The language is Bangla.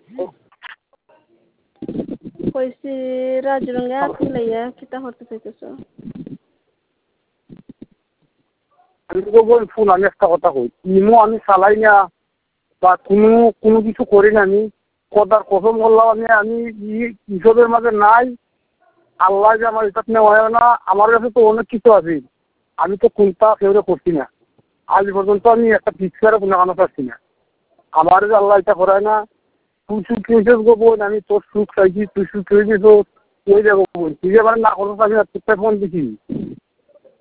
কইছি রাজুর লগে আছি লাইয়া কিতা করতে চাইতেছো? আমি তো ফোন আমি একটা কথা কই, ইমো আমি চালাই না বা কোনো কিছু করি না আমি। কথার কসম করলাম আমি ইসবের মাঝে নাই। আল্লাহ যে আমার এটা নেওয়া না, আমার কাছে তো অনেক কিছু আছে। আমি তো কোনটা কেউ করছি না। আজ পর্যন্ত আমি একটা পিক্সারও কোনো কানো পাচ্ছি না। আমার যে আল্লাহ এটা করায় না, তুই সুখ হয়েছিস গো বোন, আমি তোর সুখ চাইছি, তুই সুখ হয়েছিস ওই যাবো বোন, তুই যে আমার না করো আমি আর তোরটা ফোন দিছি।